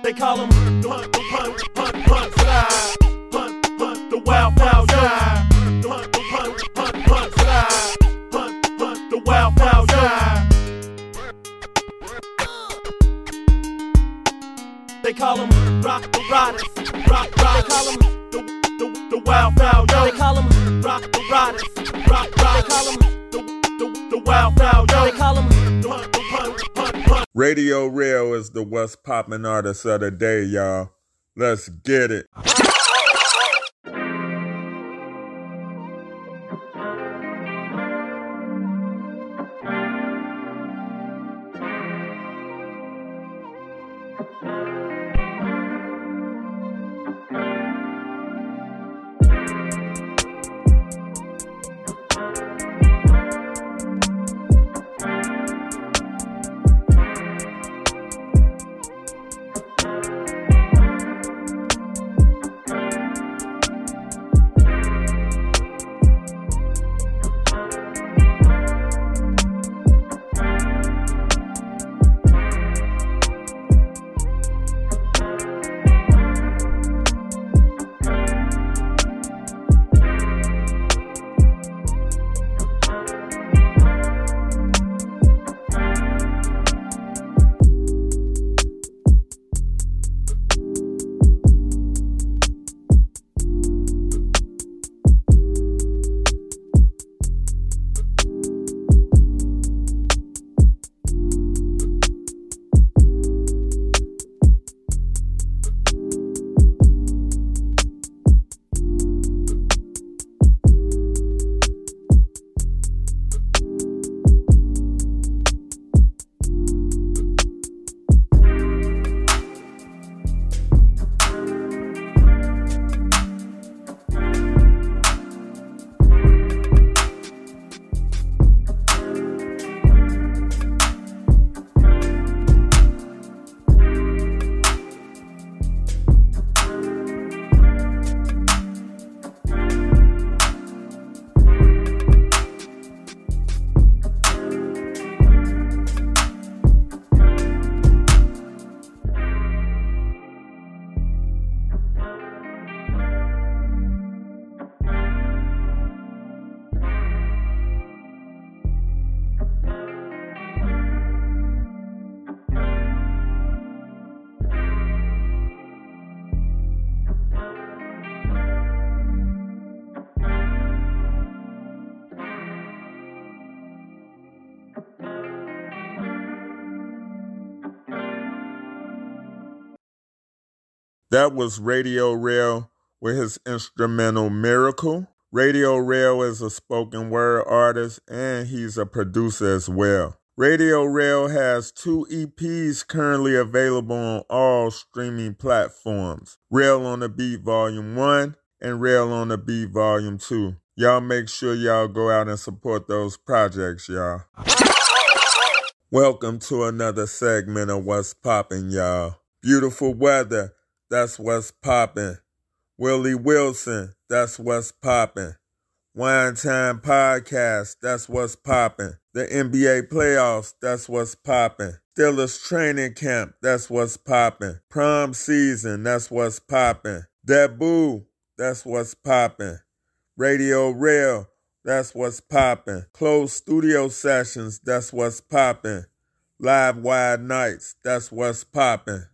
They call him Punch Slide. Punt the wild side. Punt slide. Punt the wild side. They call him Rock the Riders. They call him the wild They call him Rock the Riders. They call him the wild They call him Punch. Radio Real is the What's Poppin' artist of the day, y'all. Let's get it. That was Radio Real with his instrumental Miracle. Radio Real is a spoken word artist and he's a producer as well. Radio Real has 2 EPs currently available on all streaming platforms. Real on the Beat Volume 1 and Real on the Beat Volume 2. Y'all make sure y'all go out and support those projects, y'all. Welcome to another segment of What's Poppin', y'all. Beautiful weather. That's what's poppin'. Willie Wilson, that's what's poppin'. Wine Time Podcast, that's what's poppin'. The NBA playoffs, that's what's poppin'. Steelers training camp, that's what's poppin'. Prom season, that's what's poppin'. Debut, that's what's poppin'. Radio Real, that's what's poppin'. Closed studio sessions, that's what's poppin'. Live wide nights, that's what's poppin'.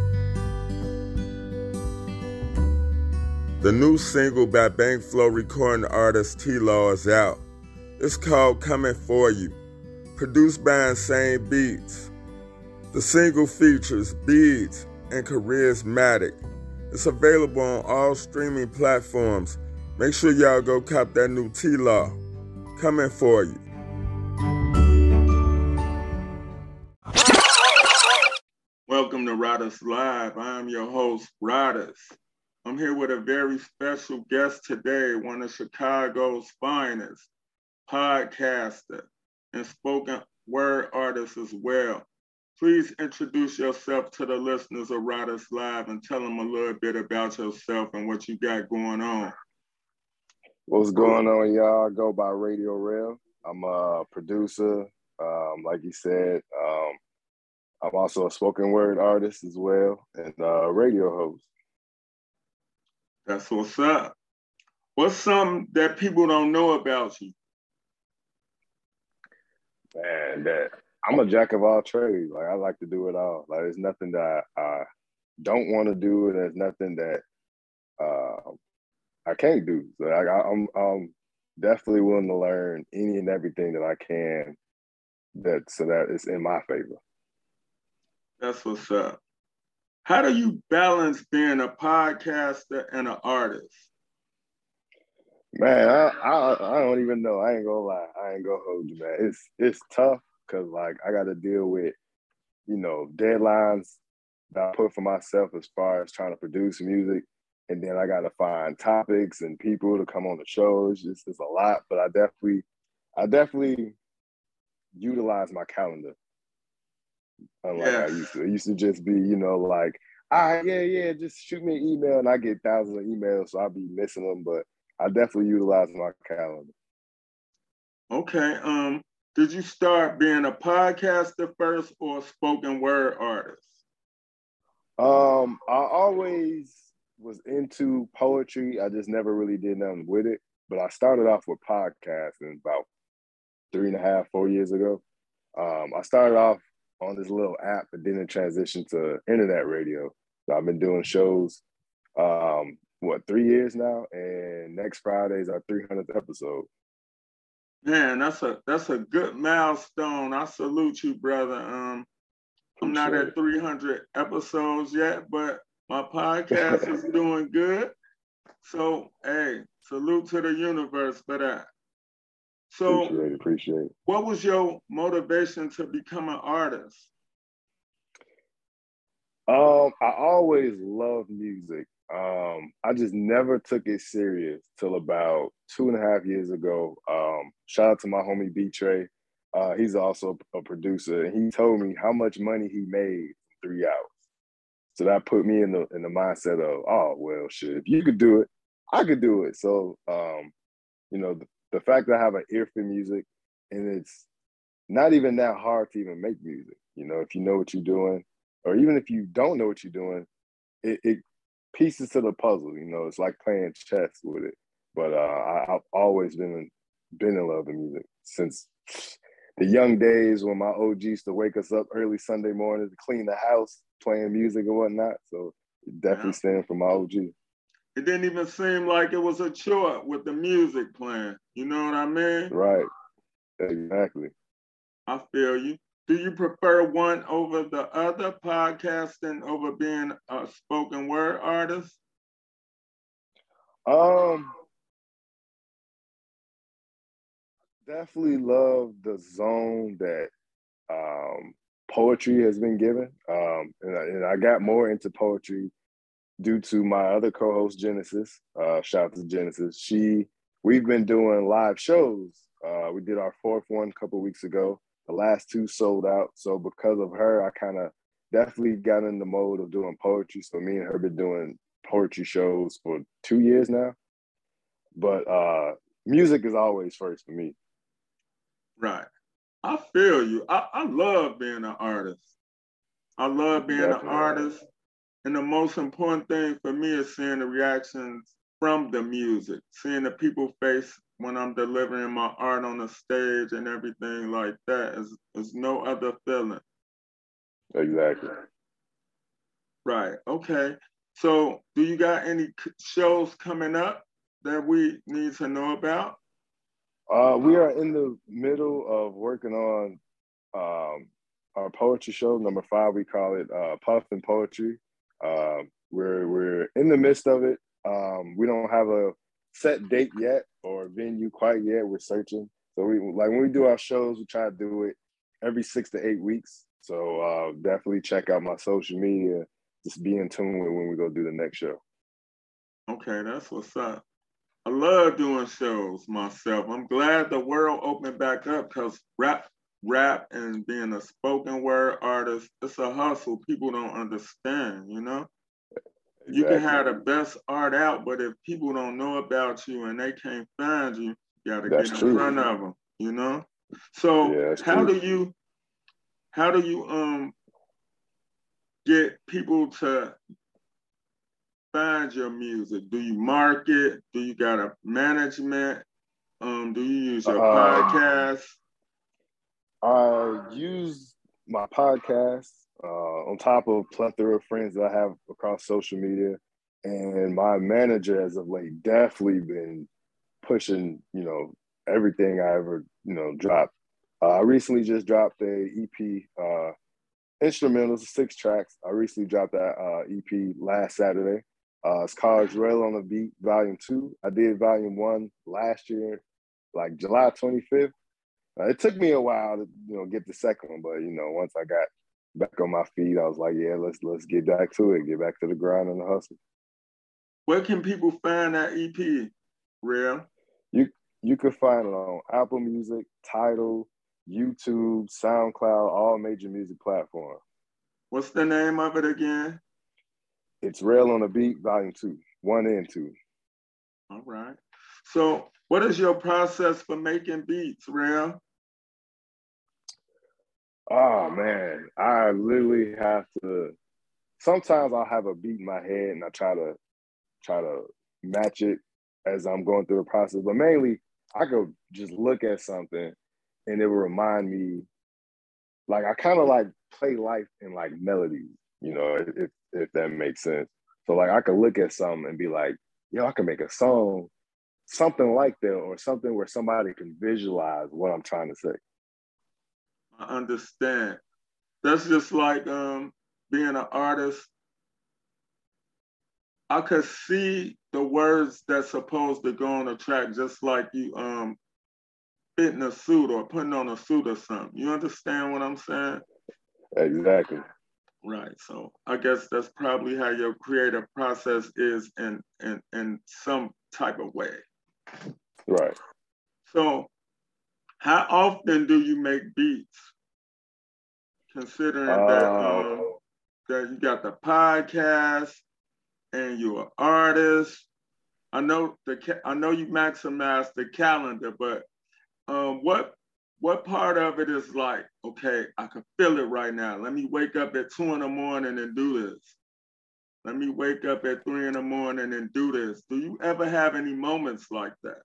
The new single by Bankflow recording artist T-Law is out. It's called Coming For You, produced by Insane Beats. The single features Beats and Charismatic. It's available on all streaming platforms. Make sure y'all go cop that new T-Law, Coming For You. Welcome to Riders Live. I'm your host, Riders. I'm here with a very special guest today, one of Chicago's finest, podcaster, and spoken word artist as well. Please introduce yourself to the listeners of Riders Live and tell them a little bit about yourself and what you got going on. What's going on, y'all? I go by Radio Real. I'm a producer. Like you said, I'm also a spoken word artist as well, and a radio host. That's what's up. What's something that people don't know about you? Man, that I'm a jack of all trades. Like I like to do it all. Like there's nothing that I don't want to do, and there's nothing that I can't do. So I'm definitely willing to learn any and everything that I can. That it's in my favor. That's what's up. How do you balance being a podcaster and an artist? Man, I don't even know. I ain't gonna lie. I ain't gonna hold you, man. It's tough because like I got to deal with deadlines that I put for myself as far as trying to produce music, and then I got to find topics and people to come on the show. It's a lot, but I definitely utilize my calendar. Unlike I used to. It used to just be, like, all right, yeah, just shoot me an email, and I get thousands of emails, so I'll be missing them. But I definitely utilize my calendar. Okay. Did you start being a podcaster first or a spoken word artist? I always was into poetry. I just never really did nothing with it. But I started off with podcasting about 3.5, 4 years ago. I started off on this little app, and then it transitioned to internet radio. So I've been doing shows, 3 years now, and next Friday is our 300th episode. Man, that's a good milestone. I salute you, brother. I'm not at 300 episodes yet, but my podcast is doing good. So, hey, salute to the universe for that. So, appreciate it. What was your motivation to become an artist? I always loved music. I just never took it serious till about 2.5 years ago. Shout out to my homie B-Trey. He's also a producer, and he told me how much money he made in 3 hours. So that put me in the mindset of, oh well, shit, if you could do it, I could do it. So the fact that I have an ear for music, and it's not even that hard to even make music. If you know what you're doing, or even if you don't know what you're doing, it pieces to the puzzle. It's like playing chess with it. But I've always been in love with music since the young days when my OG used to wake us up early Sunday morning to clean the house, playing music and whatnot. So it definitely stands for my OG. It didn't even seem like it was a chore with the music playing. You know what I mean? Right. Exactly. I feel you. Do you prefer one over the other, podcasting over being a spoken word artist? Definitely love the zone that poetry has been given. And I got more into poetry due to my other co-host, Genesis. Shout out to Genesis. We've been doing live shows. We did our 4th one a couple of weeks ago. The last 2 sold out. So because of her, I kind of definitely got in the mode of doing poetry. So me and her been doing poetry shows for 2 years now. But music is always first for me. Right. I feel you. I love being an artist. I love being an artist. And the most important thing for me is seeing the reactions from the music, seeing the people's face when I'm delivering my art on the stage and everything like that is no other feeling. Exactly. Right. Okay. So do you got any shows coming up that we need to know about? We are in the middle of working on our poetry show, number 5. We call it Puffin Poetry. We're in the midst of it. We don't have a set date yet or venue quite yet. We're searching. So when we do our shows, we try to do it every 6 to 8 weeks. So definitely check out my social media. Just be in tune with when we go do the next show. Okay, that's what's up. I love doing shows myself. I'm glad the world opened back up because rap and being a spoken word artist, it's a hustle people don't understand, Exactly. You can have the best art out, but if people don't know about you and they can't find you, you got to get in front of them, So how do you get people to find your music? Do you market? Do you got a management? Do you use your podcast? I use my podcast on top of a plethora of friends that I have across social media. And my manager, as of late, definitely been pushing, everything I ever, dropped. I recently just dropped a EP, instrumentals, 6 tracks. I recently dropped that EP last Saturday. It's called Rail on the Beat, Volume 2. I did Volume 1 last year, like July 25th. It took me a while to, get the second one, but once I got back on my feet, I was like, yeah, let's get back to it, get back to the grind and the hustle. Where can people find that EP, Real? You can find it on Apple Music, Tidal, YouTube, SoundCloud, all major music platforms. What's the name of it again? It's Rail on the Beat, Volume 2, 1 and 2. All right. So what is your process for making beats, Rail? Oh, man. I literally have to, sometimes I'll have a beat in my head and I try to match it as I'm going through the process. But mainly, I could just look at something and it will remind me, like, I kind of like play life in like melodies, if that makes sense. So like I could look at something and be like, I can make a song, something like that, or something where somebody can visualize what I'm trying to say. I understand. That's just like being an artist. I could see the words that's supposed to go on a track, just like you fitting a suit or putting on a suit or something. You understand what I'm saying? Exactly. Right. So I guess that's probably how your creative process is in some type of way. Right. So how often do you make beats? Considering that you got the podcast and you're an artist. I know you maximize the calendar, but what part of it is like, okay, I can feel it right now. Let me wake up at 2 a.m. and do this. Let me wake up at 3 a.m. and do this. Do you ever have any moments like that?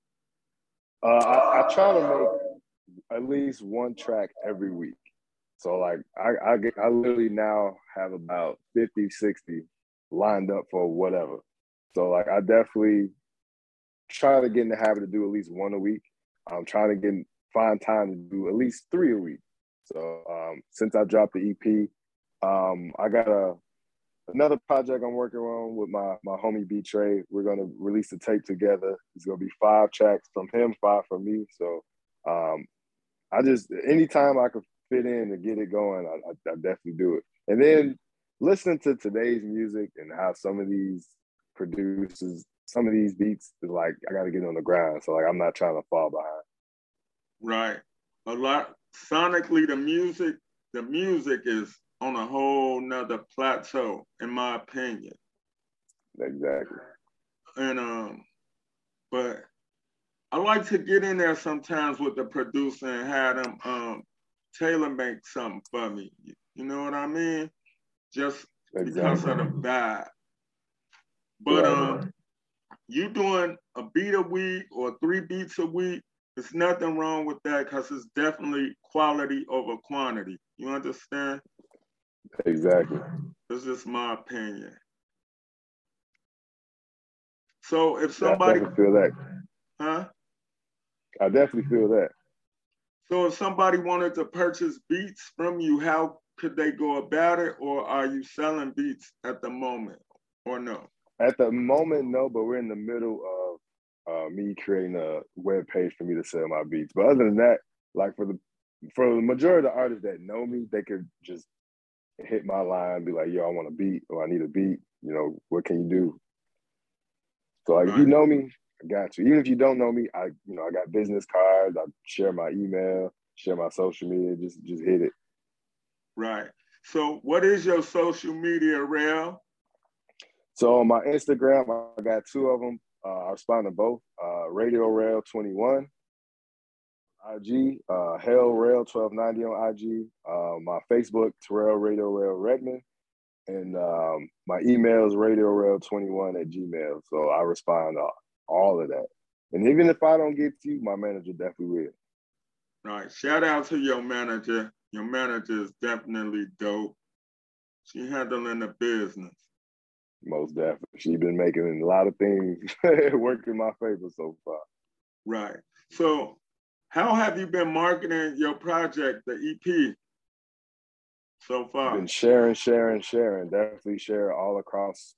I try to make at least one track every week. So like I literally now have about 50, 60 lined up for whatever. So like I definitely try to get in the habit to do at least one a week. I'm trying to find time to do at least 3 a week. So since I dropped the EP, I got another project I'm working on with my homie B Trey. We're gonna release the tape together. It's gonna be 5 tracks from him, 5 from me. So I just anytime I could fit in and get it going, I definitely do it. And then listening to today's music and how some of these producers, some of these beats is like I got to get on the ground. So like I'm not trying to fall behind. Right. A lot sonically, the music is on a whole nother plateau, in my opinion. Exactly. And but I like to get in there sometimes with the producer and have them tailor make something for me. You know what I mean? Just because of the vibe. But you doing a beat a week or 3 beats a week, there's nothing wrong with that because it's definitely quality over quantity. You understand? Exactly. This is my opinion. So if somebody I definitely feel that. Huh? I definitely feel that. So if somebody wanted to purchase beats from you, how could they go about it? Or are you selling beats at the moment or no? At the moment, no, but we're in the middle of me creating a web page for me to sell my beats. But other than that, like for the majority of the artists that know me, they could just hit my line and be like, yo, I want a beat or I need a beat. What can you do? So like, if you know me, I got you. Even if you don't know me, I got business cards. I share my email, share my social media. Just hit it. Right. So what is your social media, Rail? So on my Instagram, I got 2 of them. I respond to both. Radio Rail 21, IG, Hell Rail 1290 on IG. My Facebook, Terrell Radio Rail Redmond, And my email is radiorel21@gmail. So I respond to all of that. And even if I don't get to you, my manager definitely will. All right. Shout out to your manager. Your manager is definitely dope. She handling the business. Most definitely. She's been making a lot of things work in my favor so far. Right. So how have you been marketing your project, the EP, so far? Been sharing. Definitely share all across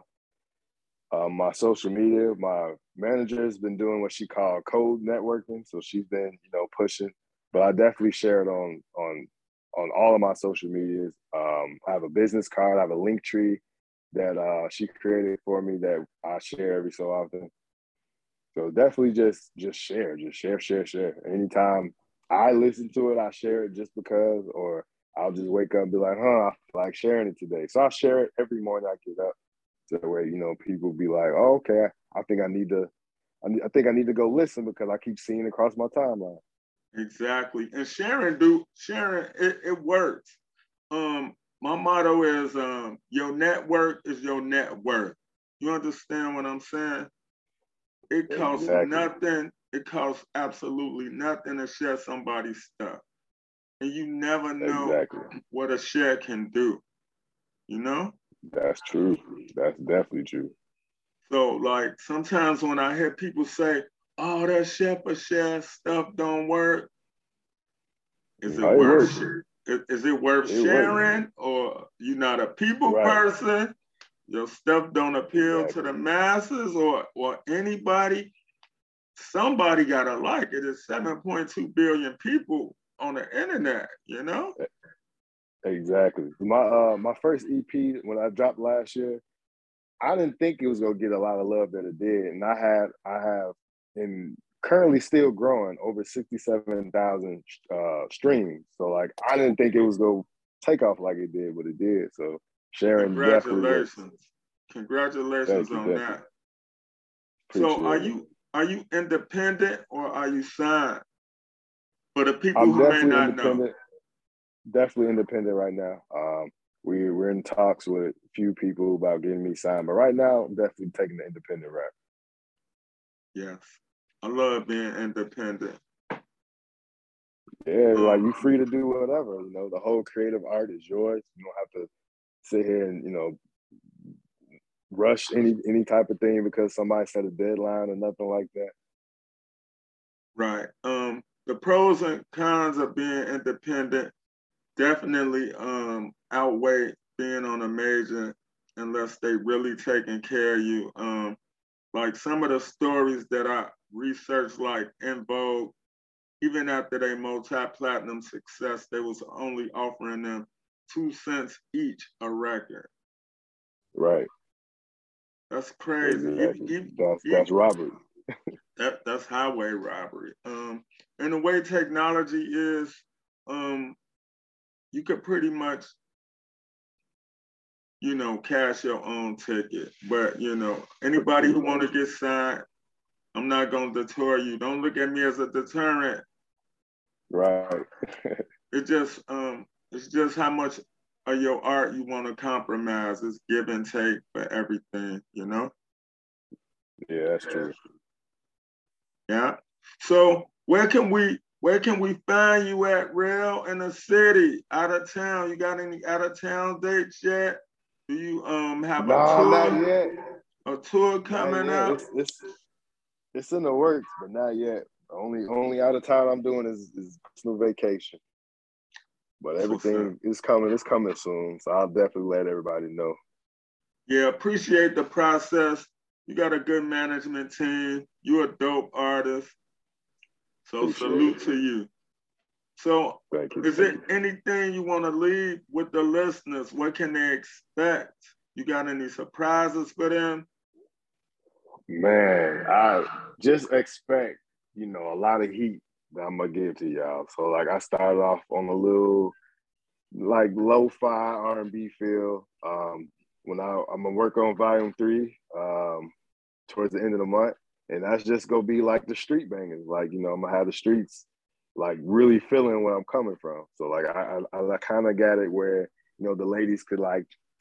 my social media. My manager has been doing what she called code networking. So she's been, pushing. But I definitely share it on all of my social medias. I have a business card. I have a link tree that she created for me that I share every so often. So definitely just share. Anytime I listen to it, I share it just because, or I'll just wake up and be like, I feel like sharing it today. So I share it every morning I get up. So that way, people be like, oh, okay, I think I need to go listen because I keep seeing it across my timeline. Exactly. And sharing, it works. My motto is your network is your net worth. You understand what I'm saying? It costs nothing. It costs absolutely nothing to share somebody's stuff. And you never know what a share can do. That's true. That's definitely true. So like sometimes when I hear people say, oh, that share for share stuff don't work, is it worth sharing? Or you're not a people person? Your stuff don't appeal to the masses or anybody? Somebody gotta like it. It's 7.2 billion people on the internet, Exactly. My first EP when I dropped last year, I didn't think it was gonna get a lot of love that it did, and I have, and currently still growing, over 67,000 streams. So like, I didn't think it was gonna take off like it did, but it did. So sharing Congratulations on that. So are you independent or are you signed? For the people who may not know. Definitely independent right now. We're in talks with a few people about getting me signed, but right now I'm definitely taking the independent route. Yes, I love being independent. Yeah, like you're free to do whatever. The whole creative art is yours. You don't have to sit here and rush any type of thing because somebody set a deadline or nothing like that. Right. The pros and cons of being independent definitely outweigh being on a major unless they really taking care of you. Like some of the stories that I researched, like En Vogue, even after they multi-platinum success, they was only offering them 2 cents each a record. Right. That's crazy. Exactly. That's robbery. That's highway robbery. And the way technology is, you could pretty much, cash your own ticket. But, anybody who want to get signed, I'm not going to deter you. Don't look at me as a deterrent. Right. It's just how much of your art you want to compromise. It's give and take for everything, Yeah, that's true. Yeah. So where can we find you at, Rel, in the city, out of town? You got any out of town dates yet? Do you have a tour? Not yet. A tour coming up? It's in the works, but not yet. Only out of town I'm doing is personal vacation. But everything is coming. It's coming soon. So I'll definitely let everybody know. Yeah, appreciate the process. You got a good management team. You're a dope artist. So salute to you. So is there anything you want to leave with the listeners? What can they expect? You got any surprises for them? Man, I just expect, a lot of heat that I'm going to give to y'all. So like I started off on a little like lo-fi R&B feel. When I'm going to work on volume 3 towards the end of the month. And that's just going to be like the street bangers. Like, I'm going to have the streets like really feeling where I'm coming from. So like I kind of got it where, the ladies could like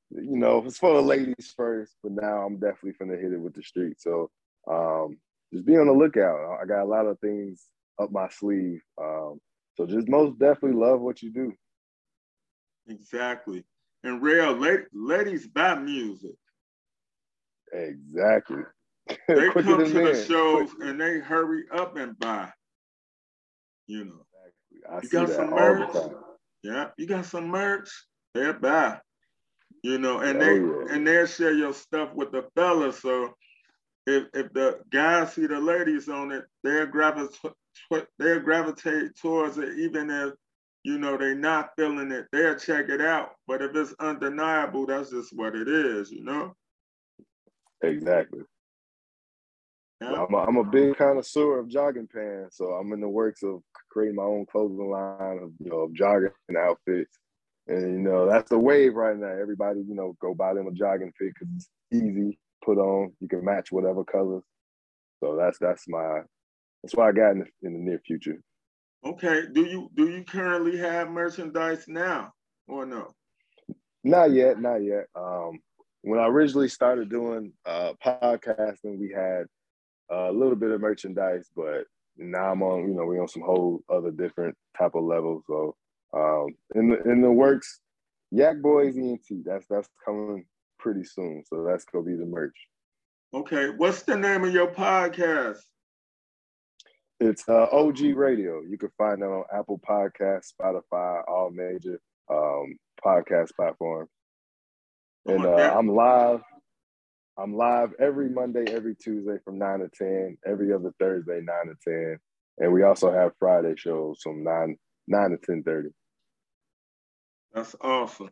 you know, it's for the ladies first, but now I'm definitely finna hit it with the street. So just be on the lookout. I got a lot of things up my sleeve. So just most definitely love what you do. Exactly. And real ladies buy music. Exactly. They come to the shows and they hurry up and buy. You know. I you see got that some all merch. the time. Yeah, you got some merch. They'll buy. You know, and yeah. they'll share your stuff with the fellas. So if the guys see the ladies on it, they'll gravitate towards it, even if, you know, they're not feeling it. They'll check it out. But if it's undeniable, that's just what it is, you know? Exactly. Yeah. I'm a big connoisseur of jogging pants, so I'm in the works of creating my own clothing line of, you know, of jogging outfits. And, you know, that's the wave right now. Everybody, you know, go buy them a jogging fit because it's easy, put on. You can match whatever colors. So that's what I got in the near future. Okay. Do you currently have merchandise now or no? Not yet. When I originally started doing podcasting, we had a little bit of merchandise, but now I'm on, you know, we're on some whole other different type of levels. So in the works, Yak Boys ENT, that's coming pretty soon. So that's gonna be the merch. Okay. What's the name of your podcast? It's OG Radio. You can find it on Apple Podcasts, Spotify, all major podcast platforms. And I'm live every Monday, every Tuesday from 9 to 10, every other Thursday, 9 to 10. And we also have Friday shows from 9 to 10:30. That's awesome.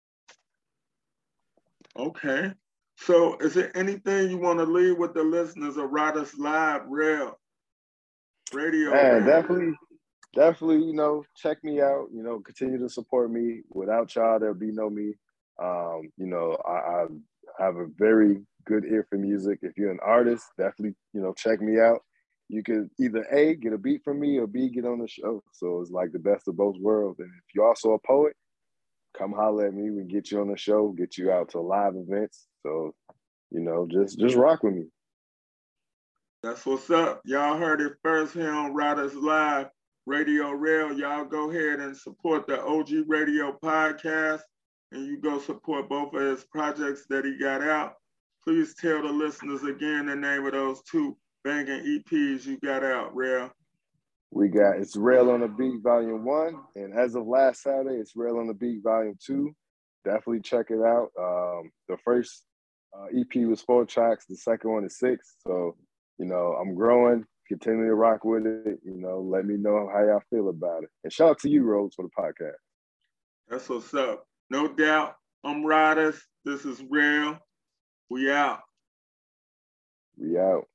Okay. So is there anything you want to leave with the listeners of Riders Live Radio? Man, definitely, you know, check me out, you know, continue to support me. Without y'all, there'll be no me. You know, I have a very good ear for music. If you're an artist, definitely, you know, check me out. You could either A, get a beat from me, or B, get on the show. So it's like the best of both worlds. And if you're also a poet, come holler at me. We can get you on the show, get you out to live events. So, you know, just rock with me. That's what's up. Y'all heard it first here on Riders Live Radio Rail. Y'all go ahead and support the OG Radio podcast, and you go support both of his projects that he got out. Please tell the listeners again the name of those two banging EPs you got out, Rail. It's Rail on the Beat Volume 1, and as of last Saturday, it's Rail on the Beat Volume 2. Definitely check it out. The first EP was 4 tracks, the second one is 6. So, you know, I'm growing, continue to rock with it. You know, let me know how y'all feel about it. And shout out to you, Rose, for the podcast. That's what's up. No doubt. I'm Riders. This is Rail. We out. We out.